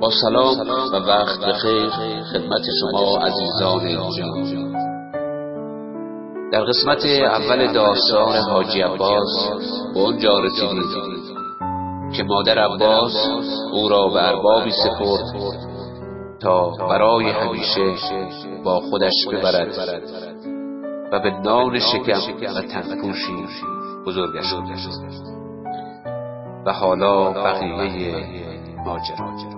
با سلام و وقت بخیر خدمت شما عزیزان جان. در قسمت اول داستان حاجی عباس به آنجا رسیدیم که مادر عباس او را به اربابی سپرد تا برای همیشه با خودش ببرد و به نان شکم و تنپوشی بزرگش کند. و حالا بقیه ماجرا.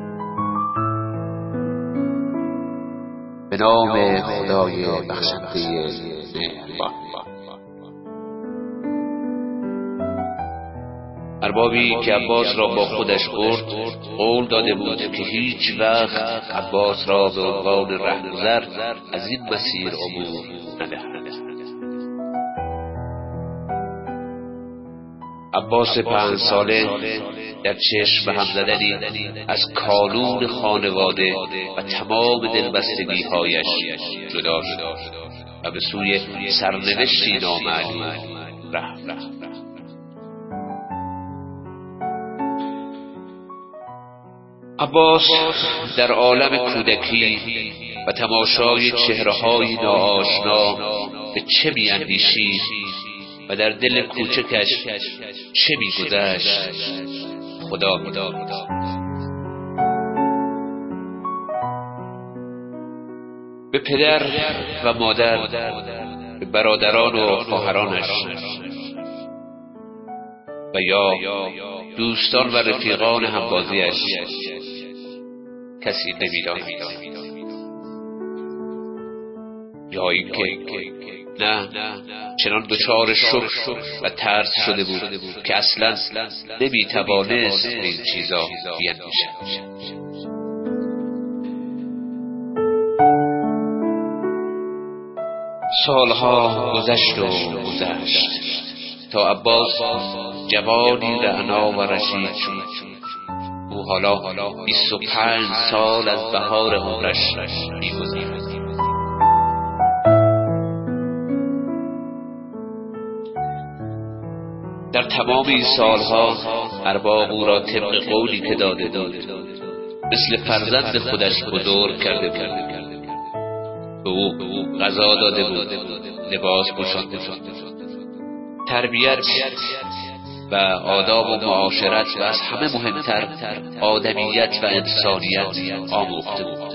به نام خدای بخشنده مهربان. اربابی که عباس را با خودش برد قول داده بود که هیچ وقت عباس را به عنوان رهگذر از این مسیر عبور ندهد. عباس 5 ساله در چشم هم زدنی از کانون خانواده و تمام دلبستگی‌هایش جدا شد و به سوی سرنوشتی نامعلوم رفت. عباس در عالم کودکی و تماشای چهره‌های ناآشنا به چه می‌اندیشید و در دل کوچکش چه می‌گذشت خدا می‌داند. به پدر و مادر، به برادران و خواهرانش و یا دوستان و رفیقان همبازیش کسی نمی‌داند، یا اینکه نه چنان دچار شک و ترس شده بود که اصلا نمی‌توانست این چیزا بیندیشد. سالها گذشت تا عباس جوانی رعنا و رشید شد. او حالا 25 سال از بهار عمرش می‌گذرد. در تمام این سالها ارباب او را طبق قولی که داده بود مثل فرزند خودش بزرگ کرده بود. به او غذا داده بود، لباس پوشانده بود، تربیت و آداب و معاشرت و از همه مهمتر آدمیت و انسانیت آموخته بود.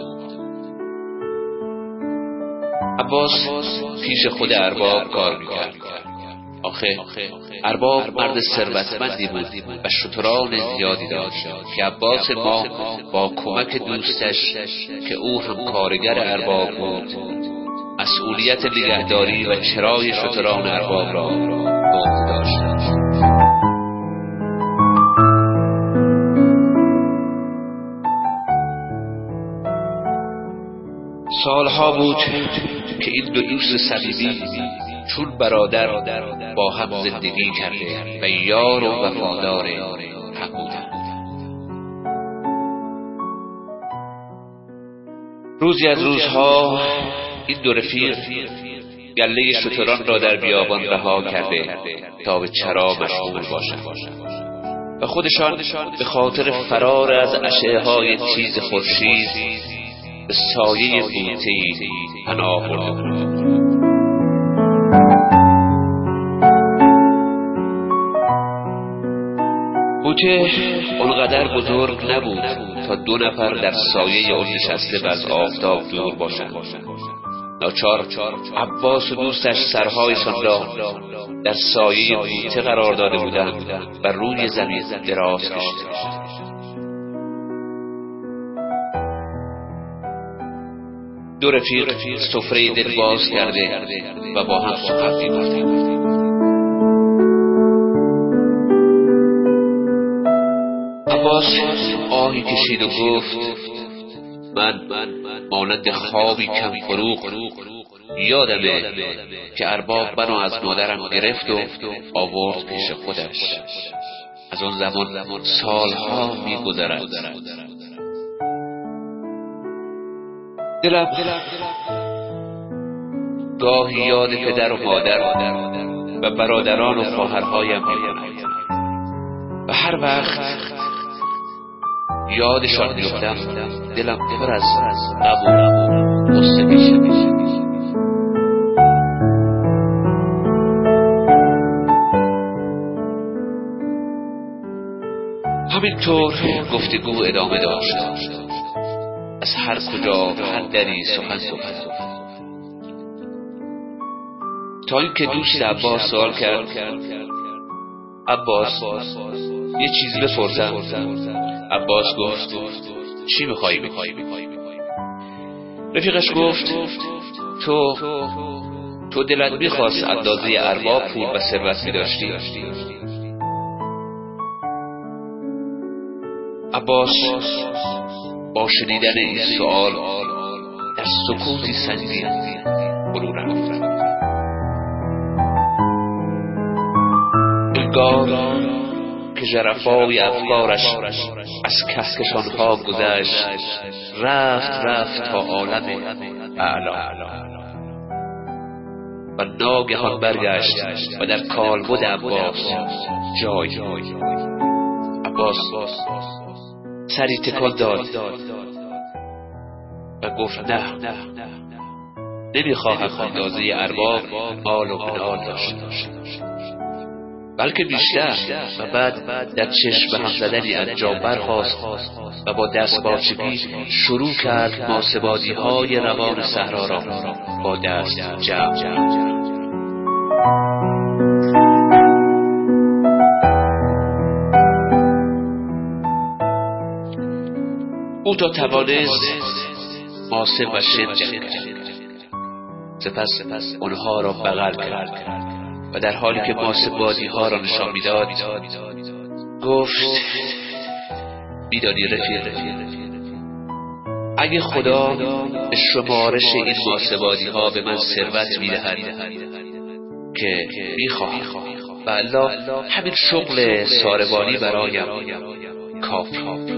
عباس پیش خود ارباب کار میکرد. آخه ارباب مرد ثروتمندی بود و شتران زیادی داشت که عباس ما با کمک دوستش که او هم کارگر ارباب بود مسئولیت نگهداری و چرای شتران ارباب را به عهده داشت. سالها بود که این دو دوست صمیمی چون برادر با هم زندگی کرده و یار و وفادار هم بودند. روزی از روزها این دو رفیق گله شتران را در بیابان رها کرده تا به چرا مشغول باشند و خودشان به خاطر فرار از اشعه‌های تیز خورشید به سایه بوته‌ای پناه برده بودند. بوته اونقدر بزرگ نبود تا 2 نفر در سایه اون نشسته و از آفتاب دور باشند. ناچار عباس و دوستش سرهایشان را در سایه بوته قرار داده بودند و روی زمین دراز کشیده. دو رفیق سفره دل باز کرده و با هم سخن می‌گفتند. عباس آهی کشید و گفت من مانند خوابی کم فروغ یادمه که ارباب منو از مادرم گرفت و آورد پیش خودش. از اون زمان سالها می‌گذرد. دلم گاهی یاد پدر و مادر و برادران و خواهرهایم می‌کند و هر وقت یادشان میفتم دلم پر از غم و غصه میشه. همینطور گفتگو ادامه داشت. از هر کجا هر دری سخن تا اینکه دوست عباس سوال کرد عباس یه چیزی بپرسم. عباس گفت چی میخوایی بخوایی؟ رفیقش گفت تو دلت میخواست اندازه ارباب پول و ثروت میداشتی؟ عباس با شنیدن این سوال در سکوتی سنگین فرو رفت. انگار که ژرفای افکارش از کهکشانها گذشت، رفت تا عالم اعلی و ناگهان برگشت و در کالبد عباس جای. عباس سری تکان داد و گفت نه، نمیخواهم اندازه ارباب مال و منال داشته باشم، بلکه بیشتر. و بعد در چشم هم زدنی انجام برخاست و با دست باچگی شروع کرد ماسبادی های روان صحرا را با دست جمع. او تا توانست ماسه و شن جمع کرد. سپس آنها را بغل کرد و در حالی که ماسه بادی ها را نشان میداد گفت میدانی رفیق، اگه خدا به شمارش این ماسه بادی ها به من ثروت میدهد که میخواهم و الله همین شغل ساربانی برایم کافی.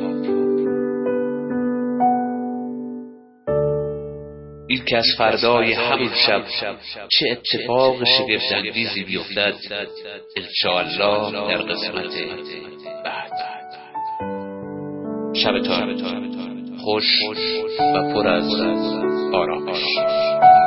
این که از فردای همون شب چه اتفاق شگفت‌انگیزی بیفتد انشاءالله در قسمت بعد. شبتان خوش و پر از آرامش.